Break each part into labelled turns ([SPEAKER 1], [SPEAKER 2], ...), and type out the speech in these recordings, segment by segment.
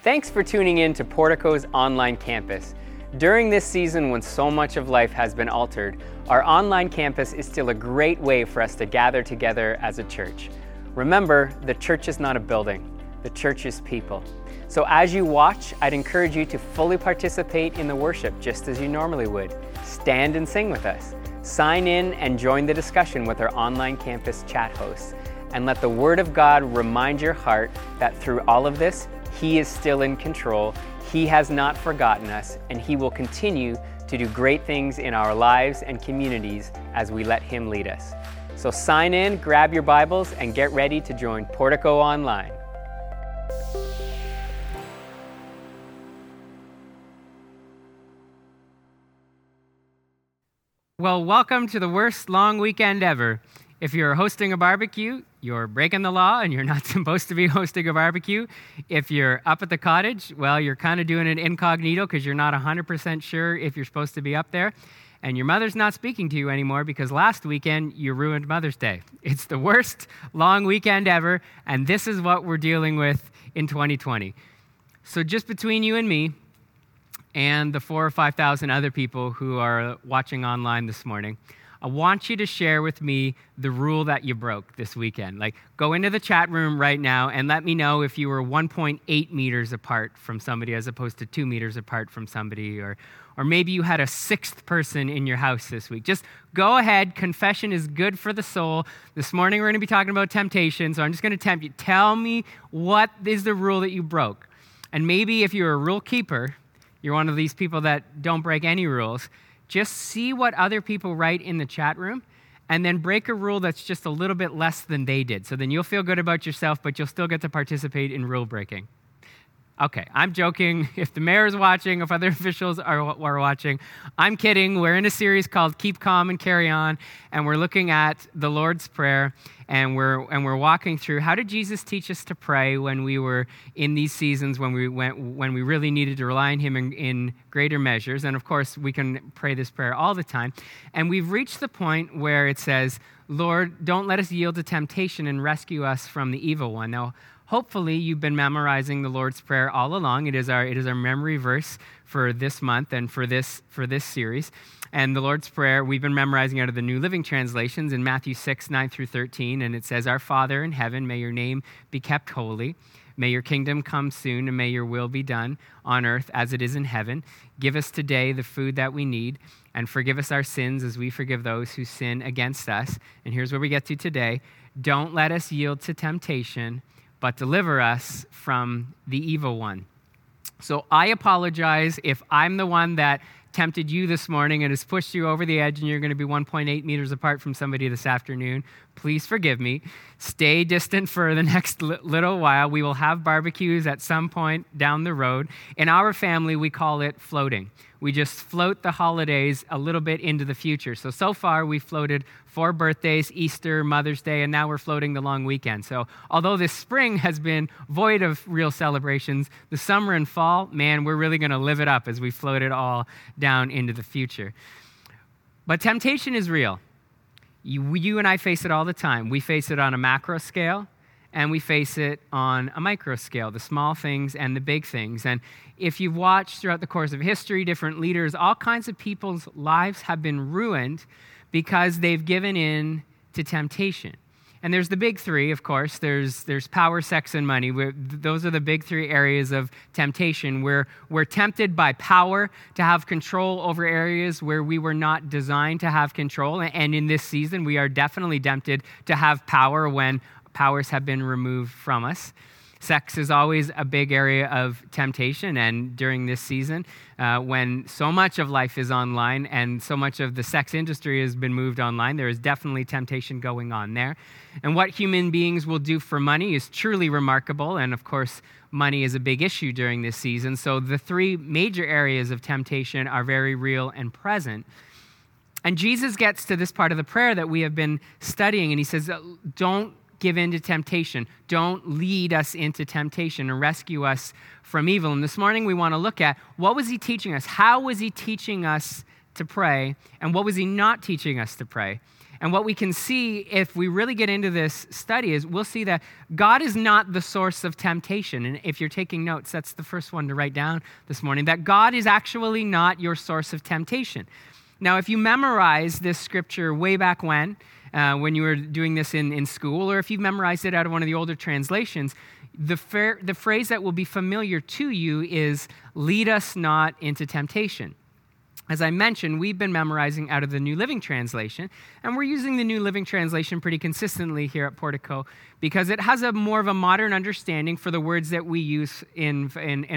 [SPEAKER 1] Thanks for tuning in to Portico's online campus. During this season when so much of life has been altered, our online campus is still a great way for us to gather together as a church. Remember, the church is not a building, the church is people. So as you watch, I'd encourage you to fully participate in the worship just as you normally would. Stand and sing with us. Sign in and join the discussion with our online campus chat hosts. And let the Word of God remind your heart that through all of this, He is still in control, He has not forgotten us, and He will continue to do great things in our lives and communities as we let Him lead us. So sign in, grab your Bibles, and get ready to join Portico Online.
[SPEAKER 2] Well, welcome to the worst long weekend ever. If you're hosting a barbecue, you're breaking the law and you're not supposed to be hosting a barbecue. If you're up at the cottage, well, you're kind of doing it incognito because you're not 100% sure if you're supposed to be up there. And your mother's not speaking to you anymore because last weekend you ruined Mother's Day. It's the worst long weekend ever, and this is what we're dealing with in 2020. So just between you and me and the 4,000 or 5,000 other people who are watching online this morning, I want you to share with me the rule that you broke this weekend. Like, go into the chat room right now and let me know if you were 1.8 meters apart from somebody as opposed to 2 meters apart from somebody, or maybe you had a sixth person in your house this week. Just go ahead. Confession is good for the soul. This morning we're going to be talking about temptation, so I'm just going to tempt you. Tell me what is the rule that you broke. And maybe if you're a rule keeper, you're one of these people that don't break any rules, just see what other people write in the chat room and then break a rule that's just a little bit less than they did. So then you'll feel good about yourself, but you'll still get to participate in rule breaking. Okay, I'm joking. If the mayor is watching, if other officials are watching, I'm kidding. We're in a series called Keep Calm and Carry On, and we're looking at the Lord's Prayer, and we're walking through how did Jesus teach us to pray when we were in these seasons when we really needed to rely on Him in greater measures. And of course, we can pray this prayer all the time. And we've reached the point where it says, "Lord, don't let us yield to temptation and rescue us from the evil one." Now, hopefully, you've been memorizing the Lord's Prayer all along. It is our memory verse for this month and for this series. And the Lord's Prayer, we've been memorizing out of the New Living Translations in Matthew 6, 9 through 13. And it says, "Our Father in heaven, may your name be kept holy. May your kingdom come soon, and may your will be done on earth as it is in heaven. Give us today the food that we need, and forgive us our sins as we forgive those who sin against us." And here's where we get to today. "Don't let us yield to temptation, but deliver us from the evil one." So I apologize if I'm the one that tempted you this morning and has pushed you over the edge and you're going to be 1.8 meters apart from somebody this afternoon. Please forgive me. Stay distant for the next little while. We will have barbecues at some point down the road. In our family, we call it floating. We just float the holidays a little bit into the future. So far, we floated 4 birthdays, Easter, Mother's Day, and now we're floating the long weekend. So although this spring has been void of real celebrations, the summer and fall, man, we're really going to live it up as we float it all down into the future. But temptation is real. You and I face it all the time. We face it on a macro scale, and we face it on a micro scale, the small things and the big things. And if you've watched throughout the course of history, different leaders, all kinds of people's lives have been ruined because they've given in to temptation. And there's the big three, of course. There's power, sex, and money. Those are the big 3 areas of temptation. We're tempted by power to have control over areas where we were not designed to have control. And in this season, we are definitely tempted to have power when powers have been removed from us. Sex is always a big area of temptation, and during this season, when so much of life is online and so much of the sex industry has been moved online, there is definitely temptation going on there. And what human beings will do for money is truly remarkable, and of course, money is a big issue during this season. So the 3 major areas of temptation are very real and present. And Jesus gets to this part of the prayer that we have been studying, and he says, don't give in to temptation. Don't lead us into temptation and rescue us from evil. And this morning we want to look at what was he teaching us? How was he teaching us to pray? And what was he not teaching us to pray? And what we can see if we really get into this study is we'll see that God is not the source of temptation. And if you're taking notes, that's the first one to write down this morning, that God is actually not your source of temptation. Now, if you memorize this scripture way back when you were doing this in school, or if you've memorized it out of one of the older translations, the phrase that will be familiar to you is, lead us not into temptation. As I mentioned, we've been memorizing out of the New Living Translation, and we're using the New Living Translation pretty consistently here at Portico because it has a more of a modern understanding for the words that we use in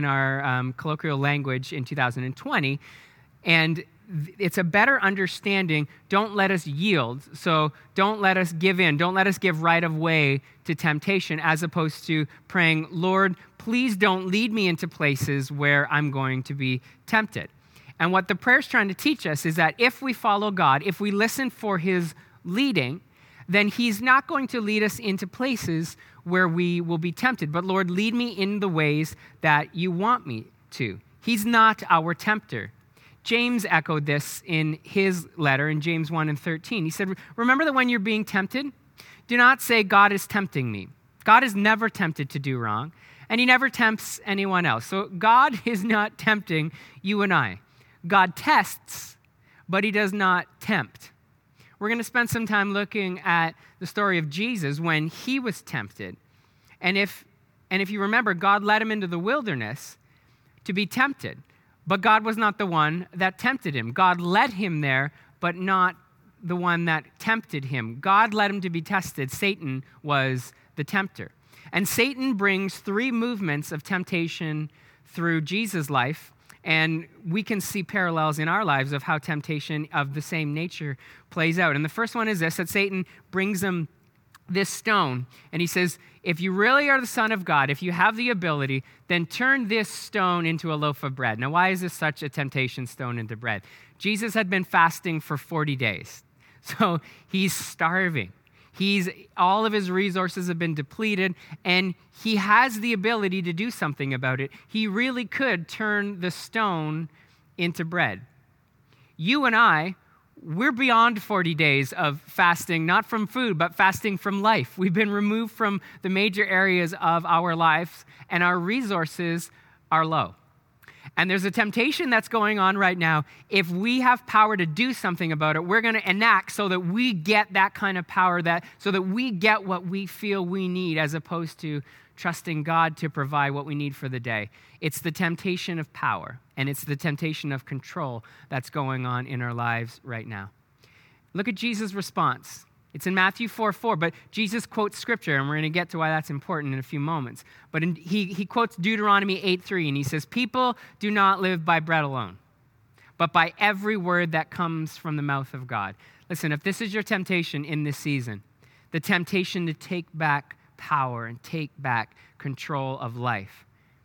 [SPEAKER 2] our colloquial language in 2020, and it's a better understanding. Don't let us yield, so don't let us give in, don't let us give right of way to temptation, as opposed to praying, Lord, please don't lead me into places where I'm going to be tempted. And what the prayer's trying to teach us is that if we follow God, if we listen for his leading, then he's not going to lead us into places where we will be tempted. But Lord, lead me in the ways that you want me to. He's not our tempter. James echoed this in his letter in James 1:13. He said, remember that when you're being tempted, do not say, God is tempting me. God is never tempted to do wrong, and he never tempts anyone else. So God is not tempting you and I. God tests, but he does not tempt. We're going to spend some time looking at the story of Jesus when he was tempted. And if you remember, God led him into the wilderness to be tempted. But God was not the one that tempted him. God led him there, but not the one that tempted him. God led him to be tested. Satan was the tempter. And Satan brings 3 movements of temptation through Jesus' life. And we can see parallels in our lives of how temptation of the same nature plays out. And the first one is this, that Satan brings him this stone, and he says, if you really are the Son of God, if you have the ability, then turn this stone into a loaf of bread. Now, why is this such a temptation, stone into bread? Jesus had been fasting for 40 days, so he's starving. All of his resources have been depleted, and he has the ability to do something about it. He really could turn the stone into bread. You and I, we're beyond 40 days of fasting, not from food, but fasting from life. We've been removed from the major areas of our lives, and our resources are low. And there's a temptation that's going on right now. If we have power to do something about it, we're going to enact so that we get that kind of power, so that we get what we feel we need, as opposed to trusting God to provide what we need for the day. It's the temptation of power, and it's the temptation of control that's going on in our lives right now. Look at Jesus' response. It's in Matthew 4:4, but Jesus quotes scripture, and we're going to get to why that's important in a few moments. But he quotes Deuteronomy 8:3, and he says, people do not live by bread alone, but by every word that comes from the mouth of God. Listen, if this is your temptation in this season, the temptation to take back power and take back control of life,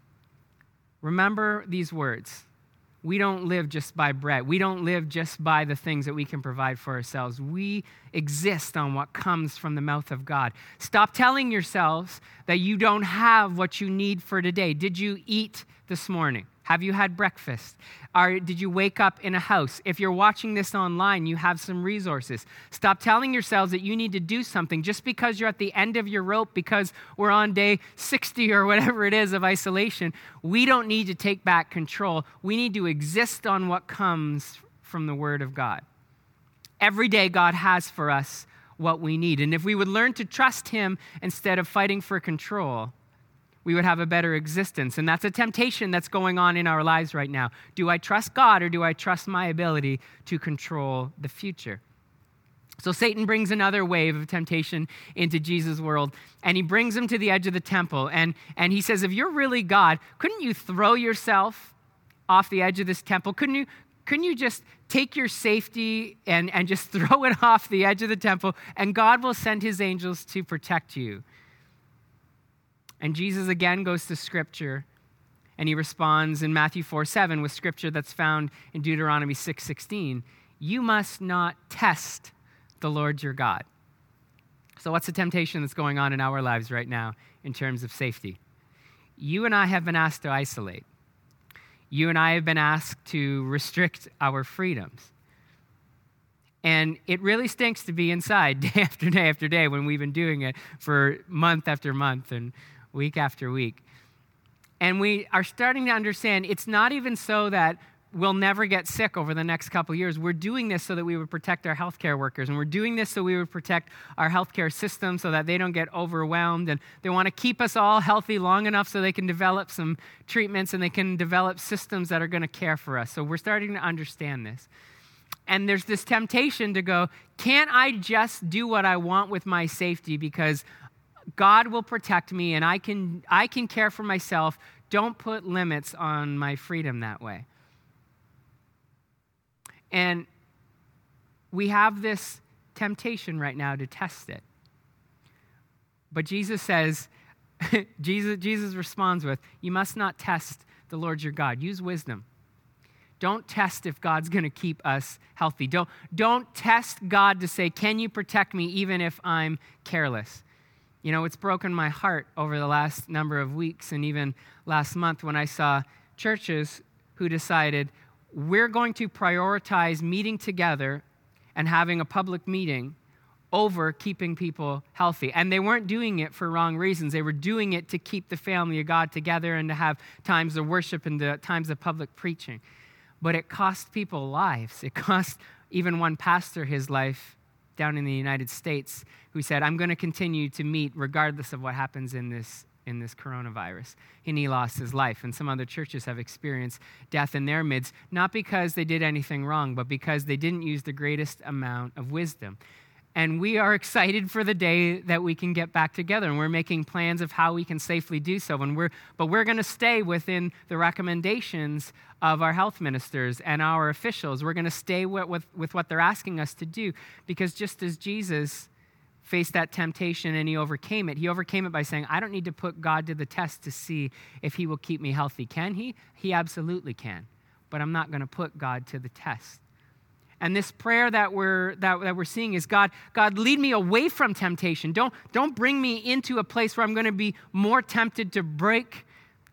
[SPEAKER 2] remember these words. We don't live just by bread. We don't live just by the things that we can provide for ourselves. We exist on what comes from the mouth of God. Stop telling yourselves that you don't have what you need for today. Did you eat this morning? Have you had breakfast? Did you wake up in a house? If you're watching this online, you have some resources. Stop telling yourselves that you need to do something just because you're at the end of your rope, because we're on day 60 or whatever it is of isolation. We don't need to take back control. We need to exist on what comes from the Word of God. Every day, God has for us what we need. And if we would learn to trust him instead of fighting for control, we would have a better existence. And that's a temptation that's going on in our lives right now. Do I trust God, or do I trust my ability to control the future? So Satan brings another wave of temptation into Jesus' world, and he brings him to the edge of the temple. And he says, if you're really God, couldn't you throw yourself off the edge of this temple? Couldn't you just take your safety and just throw it off the edge of the temple, and God will send his angels to protect you? And Jesus again goes to scripture, and he responds in Matthew 4:7 with scripture that's found in Deuteronomy 6:16. You must not test the Lord your God. So what's the temptation that's going on in our lives right now in terms of safety? You and I have been asked to isolate. You and I have been asked to restrict our freedoms. And it really stinks to be inside day after day after day when we've been doing it for month after month and week after week. And we are starting to understand it's not even so that we'll never get sick over the next couple of years. We're doing this so that we would protect our healthcare workers, and we're doing this so we would protect our healthcare system so that they don't get overwhelmed, and they want to keep us all healthy long enough so they can develop some treatments and they can develop systems that are going to care for us. So we're starting to understand this. And there's this temptation to go, can't I just do what I want with my safety because God will protect me and I can care for myself. Don't put limits on my freedom that way. And we have this temptation right now to test it. But Jesus says, Jesus responds with, you must not test the Lord your God. Use wisdom. Don't test if God's going to keep us healthy. Don't test God to say, can you protect me even if I'm careless? You know, it's broken my heart over the last number of weeks and even last month when I saw churches who decided we're going to prioritize meeting together and having a public meeting over keeping people healthy. And they weren't doing it for wrong reasons. They were doing it to keep the family of God together and to have times of worship and the times of public preaching. But it cost people lives. It cost even one pastor his life down in the United States who said, I'm going to continue to meet regardless of what happens in this coronavirus. And he lost his life. And some other churches have experienced death in their midst, not because they did anything wrong, but because they didn't use the greatest amount of wisdom. And we are excited for the day that we can get back together, and we're making plans of how we can safely do so. But we're going to stay within the recommendations of our health ministers and our officials. We're going to stay with what they're asking us to do, because just as Jesus faced that temptation and he overcame it by saying, I don't need to put God to the test to see if he will keep me healthy. Can he? He absolutely can. But I'm not going to put God to the test. And this prayer that we're seeing is, God, lead me away from temptation. Don't bring me into a place where I'm going to be more tempted to break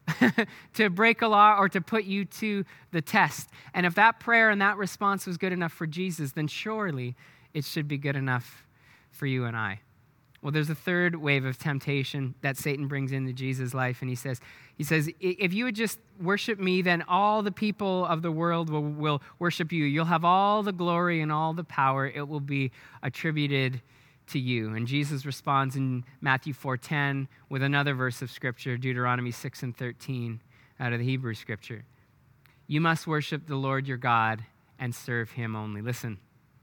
[SPEAKER 2] a law or to put you to the test. And if that prayer and that response was good enough for Jesus, then surely it should be good enough for you and I. Well, there's a third wave of temptation that Satan brings into Jesus' life, and he says, if you would just worship me, then all the people of the world will worship you. You'll have all the glory and all the power. It will be attributed to you. And Jesus responds in Matthew 4:10 with another verse of Scripture, Deuteronomy 6:13 out of the Hebrew Scripture. You must worship the Lord your God and serve him only. Listen,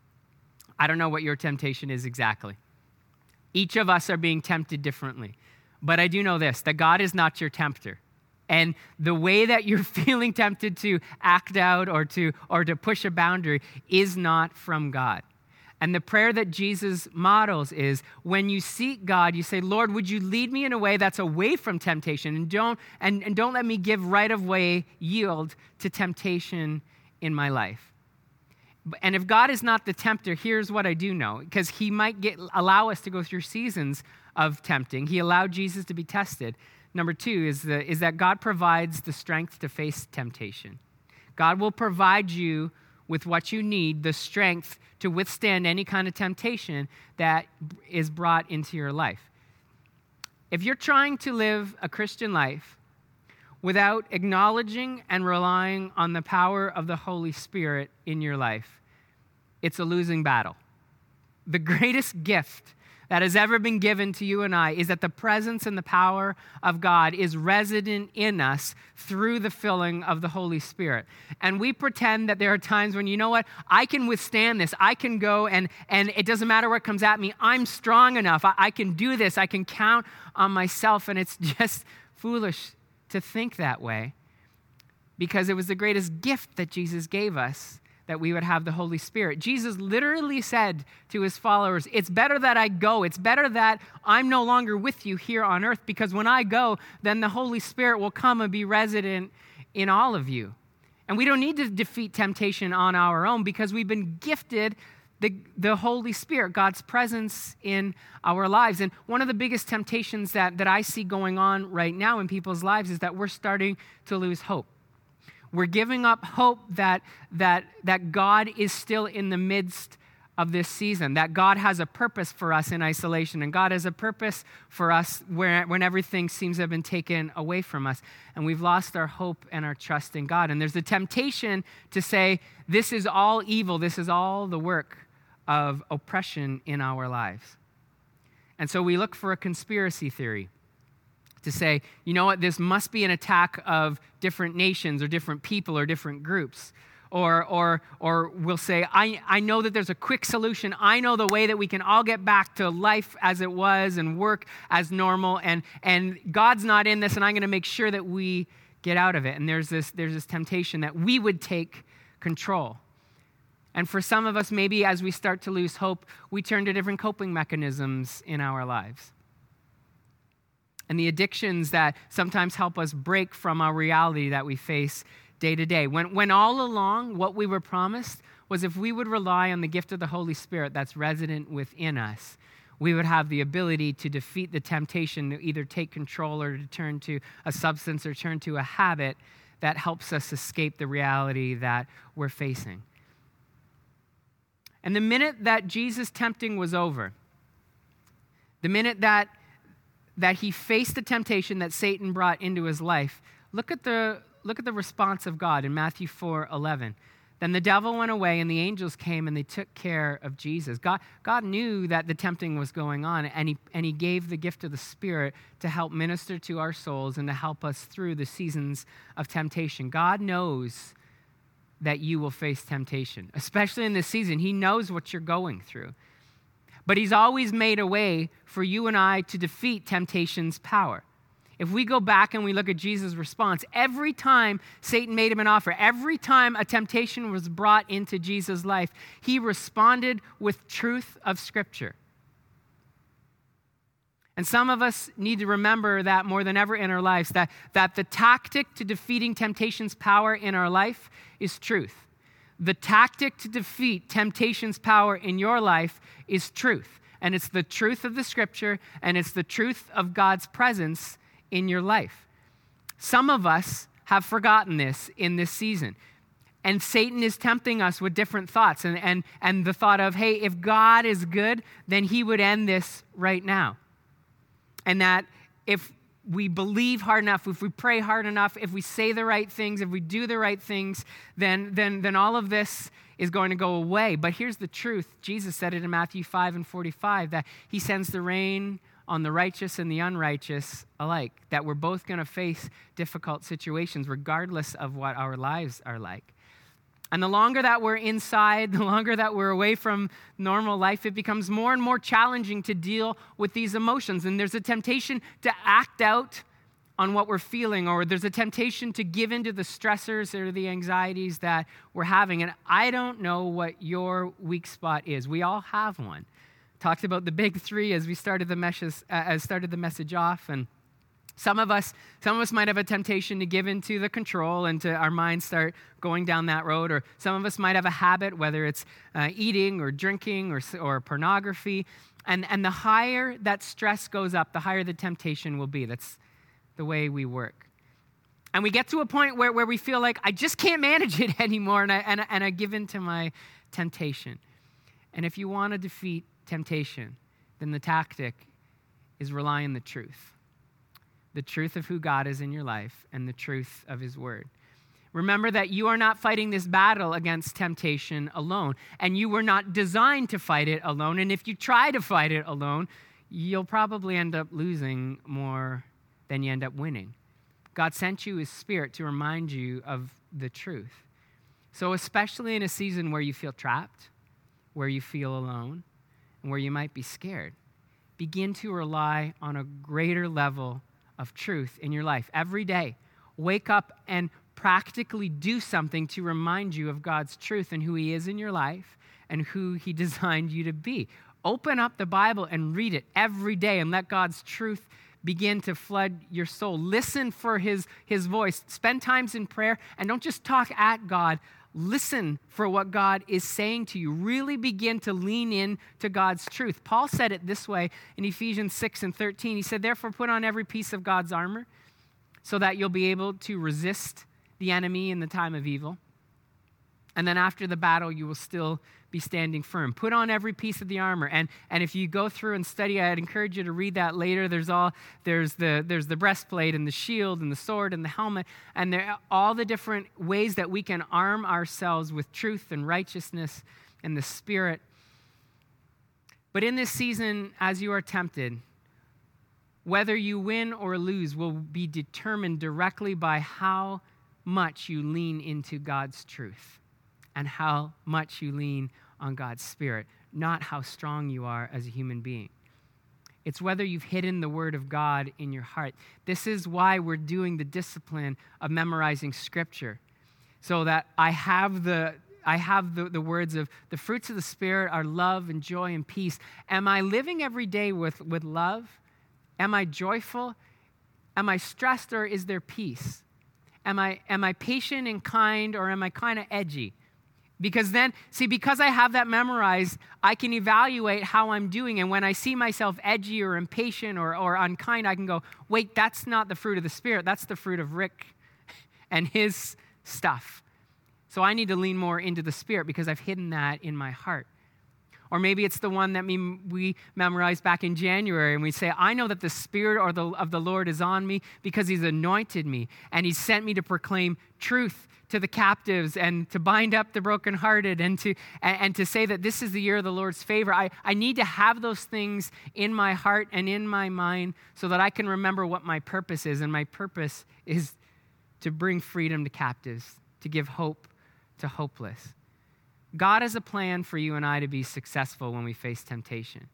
[SPEAKER 2] I don't know what your temptation is exactly. Each of us are being tempted differently. But I do know this, that God is not your tempter. And the way that you're feeling tempted to act out or to push a boundary is not from God. And the prayer that Jesus models is, when you seek God, you say, Lord, would you lead me in a way that's away from temptation, and don't let me give right of way yield to temptation in my life. And if God is not the tempter, here's what I do know, because he might allow us to go through seasons of tempting. He allowed Jesus to be tested. Number two is that God provides the strength to face temptation. God will provide you with what you need, the strength to withstand any kind of temptation that is brought into your life. If you're trying to live a Christian life without acknowledging and relying on the power of the Holy Spirit in your life, it's a losing battle. The greatest gift that has ever been given to you and I is that the presence and the power of God is resident in us through the filling of the Holy Spirit. And we pretend that there are times when, you know what, I can withstand this. I can go and it doesn't matter what comes at me. I'm strong enough. I can do this. I can count on myself. And it's just foolish to think that way, because it was the greatest gift that Jesus gave us, that we would have the Holy Spirit. Jesus literally said to his followers, it's better that I go. It's better that I'm no longer with you here on earth, because when I go, then the Holy Spirit will come and be resident in all of you. And we don't need to defeat temptation on our own, because we've been gifted the Holy Spirit, God's presence in our lives. And one of the biggest temptations that I see going on right now in people's lives is that we're starting to lose hope. We're giving up hope that God is still in the midst of this season, that God has a purpose for us in isolation, and God has a purpose for us when everything seems to have been taken away from us, and we've lost our hope and our trust in God. And there's a temptation to say, this is all evil, this is all the work of oppression in our lives. And so we look for a conspiracy theory to say, you know what, this must be an attack of different nations or different people or different groups. Or we'll say, I know that there's a quick solution. I know the way that we can all get back to life as it was and work as normal. And God's not in this, and I'm going to make sure that we get out of it. And there's this temptation that we would take control. And for some of us, maybe as we start to lose hope, we turn to different coping mechanisms in our lives. And the addictions that sometimes help us break from our reality that we face day to day. When all along what we were promised was if we would rely on the gift of the Holy Spirit that's resident within us, we would have the ability to defeat the temptation to either take control or to turn to a substance or turn to a habit that helps us escape the reality that we're facing. And the minute that Jesus' tempting was over, the minute that he faced the temptation that Satan brought into his life, look at the response of God in Matthew 4:11. Then the devil went away and the angels came and they took care of Jesus. God knew that the tempting was going on, and he gave the gift of the Spirit to help minister to our souls and to help us through the seasons of temptation. God knows that you will face temptation, especially in this season. He knows what you're going through. But he's always made a way for you and I to defeat temptation's power. If we go back and we look at Jesus' response, every time Satan made him an offer, every time a temptation was brought into Jesus' life, he responded with truth of Scripture. And some of us need to remember that more than ever in our lives, that the tactic to defeating temptation's power in our life is truth. The tactic to defeat temptation's power in your life is truth. And it's the truth of the Scripture, and it's the truth of God's presence in your life. Some of us have forgotten this in this season. And Satan is tempting us with different thoughts. And the thought of, hey, if God is good, then he would end this right now. And that if we believe hard enough, if we pray hard enough, if we say the right things, if we do the right things, then all of this is going to go away. But here's the truth. Jesus said it in Matthew 5:45, that he sends the rain on the righteous and the unrighteous alike, that we're both going to face difficult situations regardless of what our lives are like. And the longer that we're inside, the longer that we're away from normal life, it becomes more and more challenging to deal with these emotions. And there's a temptation to act out on what we're feeling, or there's a temptation to give into the stressors or the anxieties that we're having. And I don't know what your weak spot is. We all have one. Talked about the big three as we started the message off, and some of us might have a temptation to give into the control and to our minds start going down that road, or some of us might have a habit, whether it's eating or drinking or pornography, and the higher that stress goes up, the higher the temptation will be. That's the way we work. And we get to a point where we feel like, I just can't manage it anymore, and I give in to my temptation. And if you want to defeat temptation, then the tactic is rely on the truth of who God is in your life and the truth of his word. Remember that you are not fighting this battle against temptation alone, and you were not designed to fight it alone. And if you try to fight it alone, you'll probably end up losing more than you end up winning. God sent you his Spirit to remind you of the truth. So especially in a season where you feel trapped, where you feel alone, and where you might be scared, begin to rely on a greater level of truth in your life. Every day, wake up and practically do something to remind you of God's truth and who he is in your life and who he designed you to be. Open up the Bible and read it every day and let God's truth begin to flood your soul. Listen for his voice. Spend times in prayer, and don't just talk at God. Listen for what God is saying to you. Really begin to lean in to God's truth. Paul said it this way in Ephesians 6:13. He said, therefore put on every piece of God's armor so that you'll be able to resist the enemy in the time of evil. And then after the battle, you will still be standing firm. Put on every piece of the armor. And if you go through and study, I'd encourage you to read that later. There's the breastplate and the shield and the sword and the helmet. And there are all the different ways that we can arm ourselves with truth and righteousness and the Spirit. But in this season, as you are tempted, whether you win or lose will be determined directly by how much you lean into God's truth and how much you lean on God's Spirit, not how strong you are as a human being. It's whether you've hidden the Word of God in your heart. This is why we're doing the discipline of memorizing Scripture, so that I have the words of the fruits of the Spirit are love and joy and peace. Am I living every day with love? Am I joyful? Am I stressed, or is there peace? Am I patient and kind, or am I kind of edgy? Because then, because I have that memorized, I can evaluate how I'm doing. And when I see myself edgy or impatient or unkind, I can go, wait, that's not the fruit of the Spirit. That's the fruit of Rick and his stuff. So I need to lean more into the Spirit because I've hidden that in my heart. Or maybe it's the one that we memorized back in January, and we say, I know that the Spirit of the Lord is on me because he's anointed me, and he's sent me to proclaim truth to the captives and to bind up the brokenhearted and to say that this is the year of the Lord's favor. I need to have those things in my heart and in my mind so that I can remember what my purpose is, and my purpose is to bring freedom to captives, to give hope to hopeless. God has a plan for you and I to be successful when we face temptation.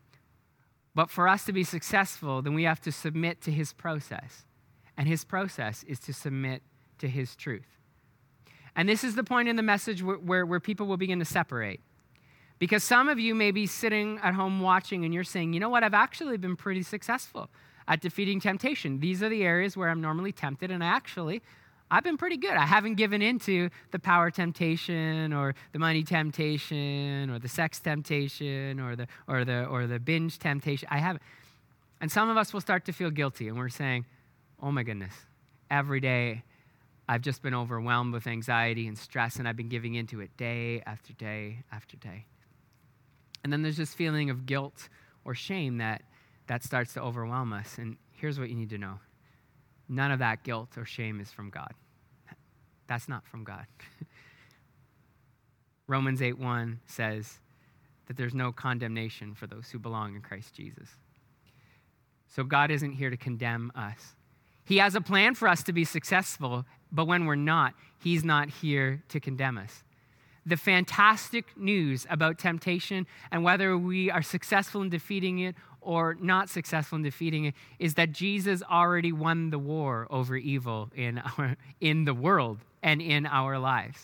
[SPEAKER 2] But for us to be successful, then we have to submit to his process. And his process is to submit to his truth. And this is the point in the message where people will begin to separate. Because some of you may be sitting at home watching and you're saying, you know what, I've actually been pretty successful at defeating temptation. These are the areas where I'm normally tempted, and I've been pretty good. I haven't given into the power temptation or the money temptation or the sex temptation or the binge temptation. I haven't. And some of us will start to feel guilty, and we're saying, oh my goodness, every day I've just been overwhelmed with anxiety and stress, and I've been giving into it day after day after day. And then there's this feeling of guilt or shame that starts to overwhelm us. And here's what you need to know. None of that guilt or shame is from God. That's not from God. Romans 8:1 says that there's no condemnation for those who belong in Christ Jesus. So God isn't here to condemn us. He has a plan for us to be successful, but when we're not, he's not here to condemn us. The fantastic news about temptation and whether we are successful in defeating it or not successful in defeating it is that Jesus already won the war over evil in the world and in our lives.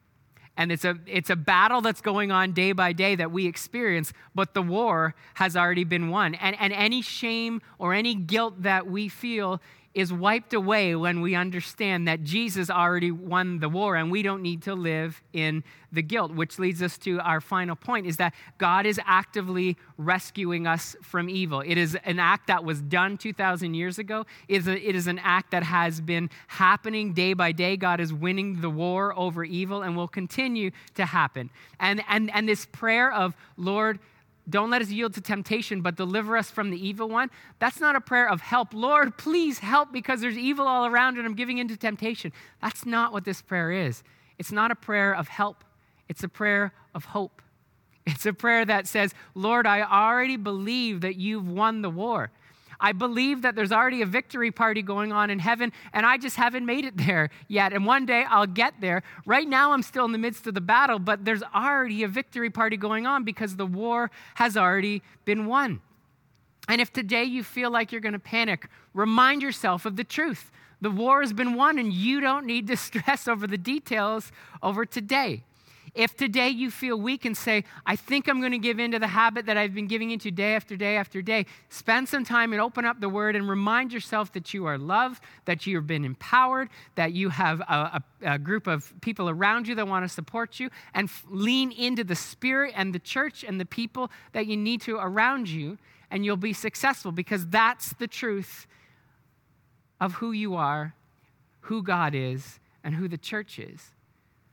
[SPEAKER 2] And it's a battle that's going on day by day that we experience, but the war has already been won. And any shame or any guilt that we feel is wiped away when we understand that Jesus already won the war and we don't need to live in the guilt, which leads us to our final point, is that God is actively rescuing us from evil. It is an act that was done 2,000 years ago. It is an act that has been happening day by day. God is winning the war over evil and will continue to happen. And this prayer of, Lord, don't let us yield to temptation, but deliver us from the evil one. That's not a prayer of help. Lord, please help because there's evil all around and I'm giving into temptation. That's not what this prayer is. It's not a prayer of help. It's a prayer of hope. It's a prayer that says, Lord, I already believe that you've won the war. I believe that there's already a victory party going on in heaven, and I just haven't made it there yet. And one day I'll get there. Right now I'm still in the midst of the battle, but there's already a victory party going on because the war has already been won. And if today you feel like you're going to panic, remind yourself of the truth. The war has been won, and you don't need to stress over the details over today. If today you feel weak and say, I think I'm going to give in to the habit that I've been giving into day after day after day, spend some time and open up the Word and remind yourself that you are loved, that you've been empowered, that you have a group of people around you that want to support you, and lean into the Spirit and the church and the people that you need to around you, and you'll be successful because that's the truth of who you are, who God is, and who the church is.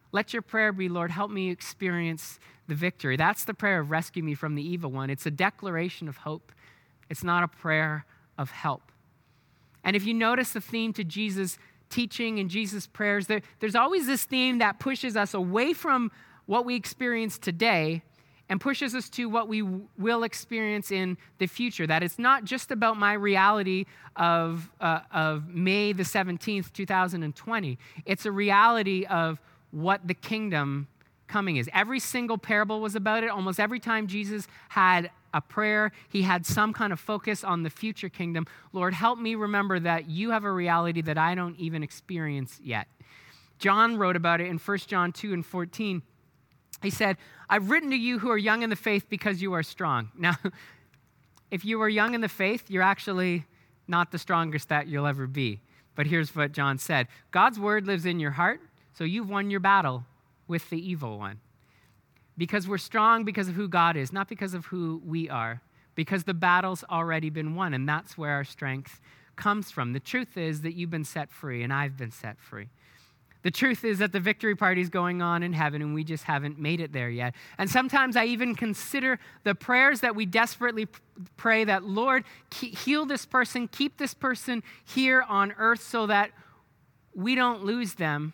[SPEAKER 2] Let your prayer be, Lord, help me experience the victory. That's the prayer of rescue me from the evil one. It's a declaration of hope. It's not a prayer of help. And if you notice the theme to Jesus' teaching and Jesus' prayers, there's always this theme that pushes us away from what we experience today and pushes us to what we will experience in the future. That it's not just about my reality of May the 17th, 2020. It's a reality of what the kingdom coming is. Every single parable was about it. Almost every time Jesus had a prayer, he had some kind of focus on the future kingdom. Lord, help me remember that you have a reality that I don't even experience yet. John wrote about it in 1 John 2 and 14. He said, I've written to you who are young in the faith because you are strong. Now, if you are young in the faith, you're actually not the strongest that you'll ever be. But here's what John said. God's word lives in your heart, so you've won your battle with the evil one. Because we're strong because of who God is, not because of who we are. Because the battle's already been won, and that's where our strength comes from. The truth is that you've been set free, and I've been set free. The truth is that the victory party is going on in heaven, and we just haven't made it there yet. And sometimes I even consider the prayers that we desperately pray that, Lord, heal this person, keep this person here on earth so that we don't lose them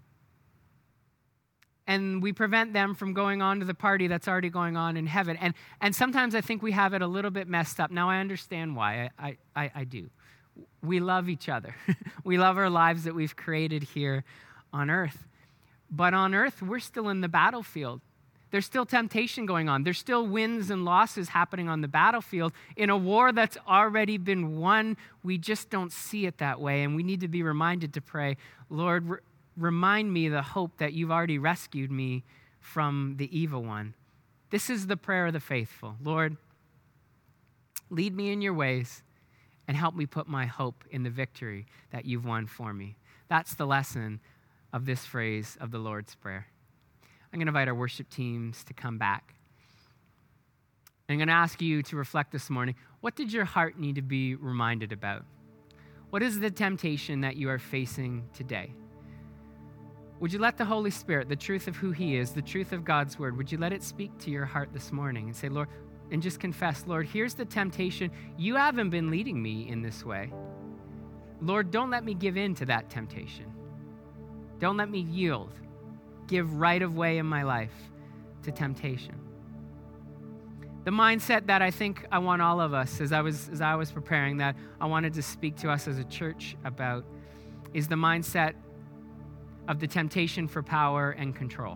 [SPEAKER 2] and we prevent them from going on to the party that's already going on in heaven. And sometimes I think we have it a little bit messed up. Now, I understand why. I do. We love each other. We love our lives that we've created here on earth. But on earth, we're still in the battlefield. There's still temptation going on. There's still wins and losses happening on the battlefield in a war that's already been won. We just don't see it that way, and we need to be reminded to pray, Lord, remind me the hope that you've already rescued me from the evil one. This is the prayer of the faithful. Lord, lead me in your ways and help me put my hope in the victory that you've won for me. That's the lesson of this phrase of the Lord's Prayer. I'm going to invite our worship teams to come back. I'm going to ask you to reflect this morning. What did your heart need to be reminded about? What is the temptation that you are facing today? Would you let the Holy Spirit, the truth of who he is, the truth of God's word, would you let it speak to your heart this morning and say, Lord, and just confess, Lord, here's the temptation. You haven't been leading me in this way. Lord, don't let me give in to that temptation. Don't let me yield, give right of way in my life to temptation. The mindset that I think I want all of us, as I was preparing, that I wanted to speak to us as a church about, is the mindset of the temptation for power and control.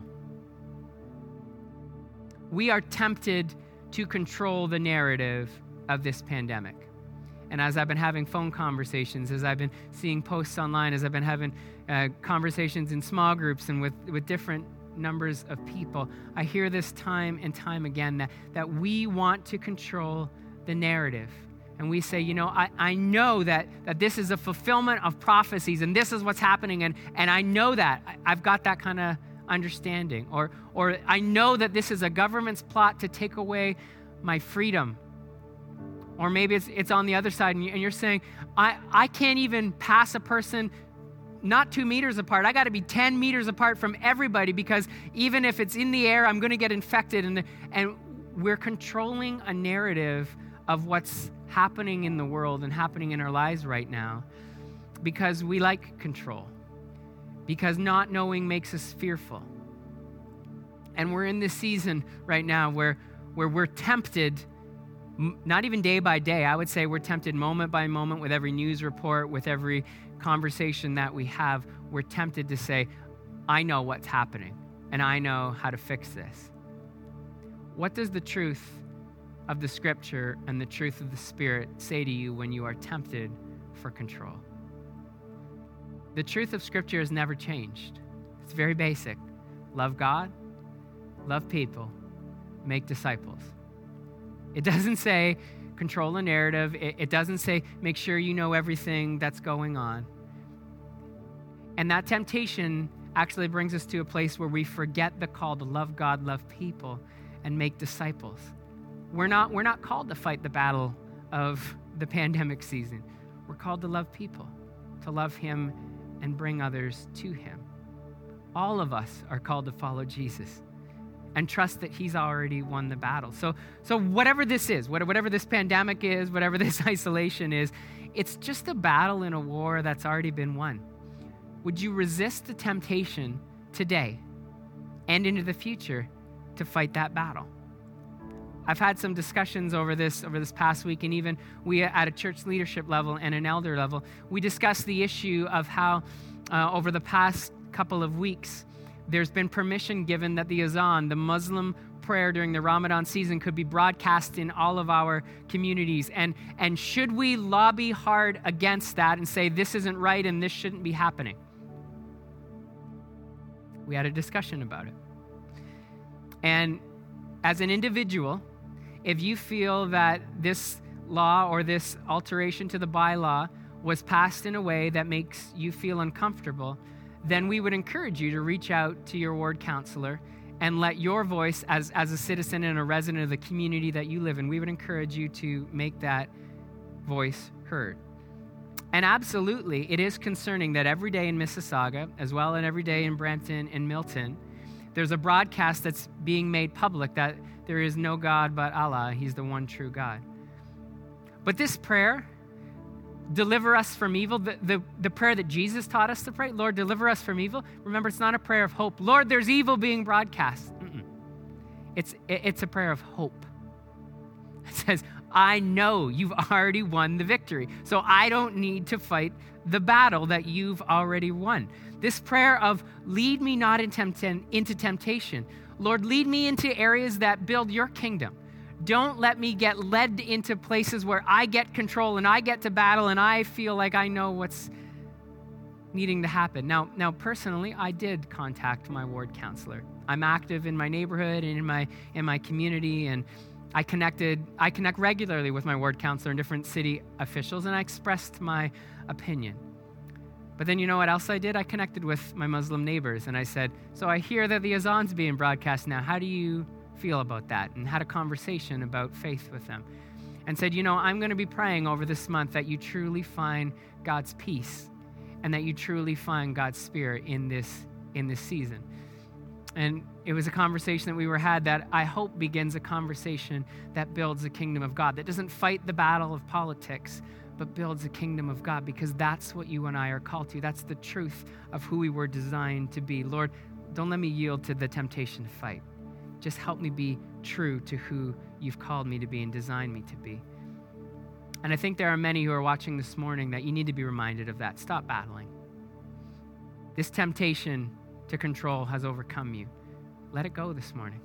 [SPEAKER 2] We are tempted to control the narrative of this pandemic. And as I've been having phone conversations, as I've been seeing posts online, as I've been having conversations in small groups and with different numbers of people, I hear this time and time again that we want to control the narrative. And we say, I know that this is a fulfillment of prophecies and this is what's happening. And I know that. I've got that kind of understanding. Or I know that this is a government's plot to take away my freedom. Or maybe it's on the other side and you're saying, I can't even pass a person not 2 meters apart. I got to be 10 meters apart from everybody because even if it's in the air, I'm going to get infected. And we're controlling a narrative of what's happening in the world and happening in our lives right now because we like control, because not knowing makes us fearful. And we're in this season right now where we're tempted, not even day by day, I would say we're tempted moment by moment with every news report, with every conversation that we have, we're tempted to say, I know what's happening and I know how to fix this. What does the truth of the scripture and the truth of the Spirit say to you when you are tempted for control? The truth of scripture has never changed. It's very basic. Love God, love people, make disciples. It doesn't say control the narrative. It doesn't say make sure you know everything that's going on. And that temptation actually brings us to a place where we forget the call to love God, love people, and make disciples. We're not called to fight the battle of the pandemic season. We're called to love people, to love him and bring others to him. All of us are called to follow Jesus and trust that he's already won the battle. So whatever this is, whatever this pandemic is, whatever this isolation is, it's just a battle in a war that's already been won. Would you resist the temptation today and into the future to fight that battle? I've had some discussions over this past week, and even we at a church leadership level and an elder level, we discussed the issue of how over the past couple of weeks, there's been permission given that the azan, the Muslim prayer during the Ramadan season, could be broadcast in all of our communities. And should we lobby hard against that and say this isn't right and this shouldn't be happening? We had a discussion about it. And as an individual, if you feel that this law or this alteration to the bylaw was passed in a way that makes you feel uncomfortable, then we would encourage you to reach out to your ward counselor and let your voice as a citizen and a resident of the community that you live in, we would encourage you to make that voice heard. And absolutely, it is concerning that every day in Mississauga, as well as every day in Brampton and Milton, there's a broadcast that's being made public that there is no God but Allah. He's the one true God. But this prayer, deliver us from evil, the prayer that Jesus taught us to pray, Lord, deliver us from evil. Remember, it's not a prayer of hope. Lord, there's evil being broadcast. It's a prayer of hope. It says, I know you've already won the victory, so I don't need to fight the battle that you've already won. This prayer of lead me not into temptation. Lord, lead me into areas that build your kingdom. Don't let me get led into places where I get control and I get to battle and I feel like I know what's needing to happen. Now, personally, I did contact my ward counselor. I'm active in my neighborhood and in my community, and I connect regularly with my ward counselor and different city officials, and I expressed my opinion. But then you know what else I did? I connected with my Muslim neighbors, and I said, so I hear that the azan's being broadcast now. How do you feel about that? And had a conversation about faith with them and said, I'm going to be praying over this month that you truly find God's peace and that you truly find God's spirit in this season. And it was a conversation that we had that I hope begins a conversation that builds the kingdom of God, that doesn't fight the battle of politics, but builds the kingdom of God, because that's what you and I are called to. That's the truth of who we were designed to be. Lord, don't let me yield to the temptation to fight. Just help me be true to who you've called me to be and designed me to be. And I think there are many who are watching this morning that you need to be reminded of that. Stop battling. This temptation to control has overcome you. Let it go this morning.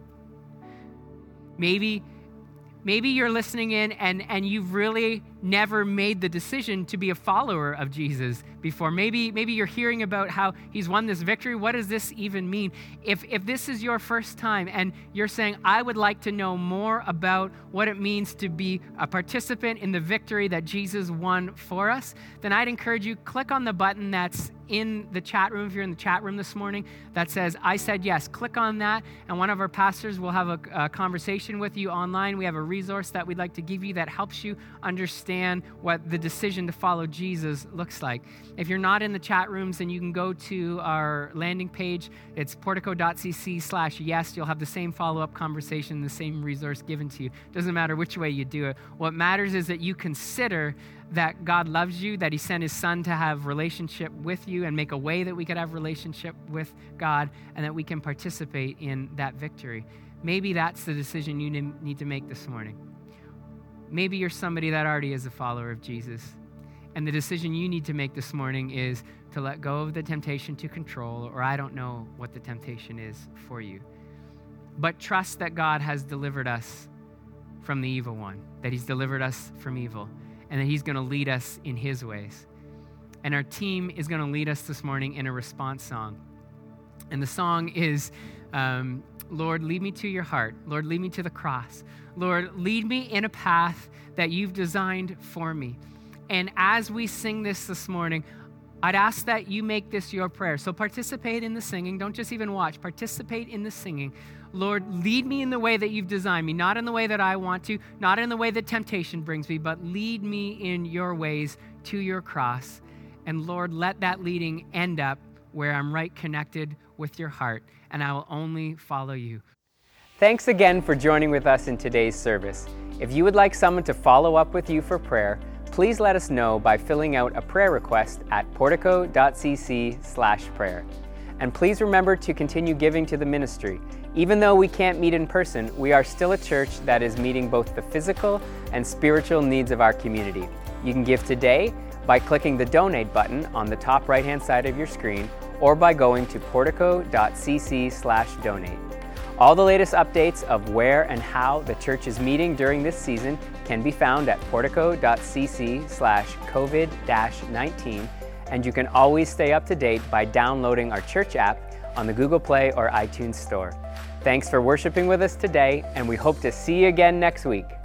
[SPEAKER 2] Maybe you're listening in and you've really never made the decision to be a follower of Jesus before. Maybe you're hearing about how he's won this victory. What does this even mean? If this is your first time and you're saying, I would like to know more about what it means to be a participant in the victory that Jesus won for us, then I'd encourage you, click on the button that's in the chat room, if you're in the chat room this morning, that says, I said yes. Click on that, and one of our pastors will have a conversation with you online. We have a resource that we'd like to give you that helps you understand what the decision to follow Jesus looks like. If you're not in the chat rooms, then you can go to our landing page. It's portico.cc/yes. You'll have the same follow-up conversation, the same resource given to you. Doesn't matter which way you do it. What matters is that you consider that God loves you, that he sent his son to have relationship with you and make a way that we could have relationship with God, and that we can participate in that victory. Maybe that's the decision you need to make this morning. Maybe you're somebody that already is a follower of Jesus, and the decision you need to make this morning is to let go of the temptation to control, or I don't know what the temptation is for you. But trust that God has delivered us from the evil one, that he's delivered us from evil, and that he's going to lead us in his ways. And our team is going to lead us this morning in a response song. And the song is, Lord, lead me to your heart. Lord, lead me to the cross. Lord, lead me in a path that you've designed for me. And as we sing this morning, I'd ask that you make this your prayer. So participate in the singing. Don't just even watch. Participate in the singing. Lord, lead me in the way that you've designed me, not in the way that I want to, not in the way that temptation brings me, but lead me in your ways to your cross. And Lord, let that leading end up where I'm right connected with your heart, and I will only follow you.
[SPEAKER 1] Thanks again for joining with us in today's service. If you would like someone to follow up with you for prayer, please let us know by filling out a prayer request at portico.cc/prayer. And please remember to continue giving to the ministry. Even though we can't meet in person, we are still a church that is meeting both the physical and spiritual needs of our community. You can give today by clicking the donate button on the top right-hand side of your screen, or by going to portico.cc/donate. All the latest updates of where and how the church is meeting during this season can be found at portico.cc/COVID-19, and you can always stay up to date by downloading our church app on the Google Play or iTunes Store. Thanks for worshiping with us today, and we hope to see you again next week.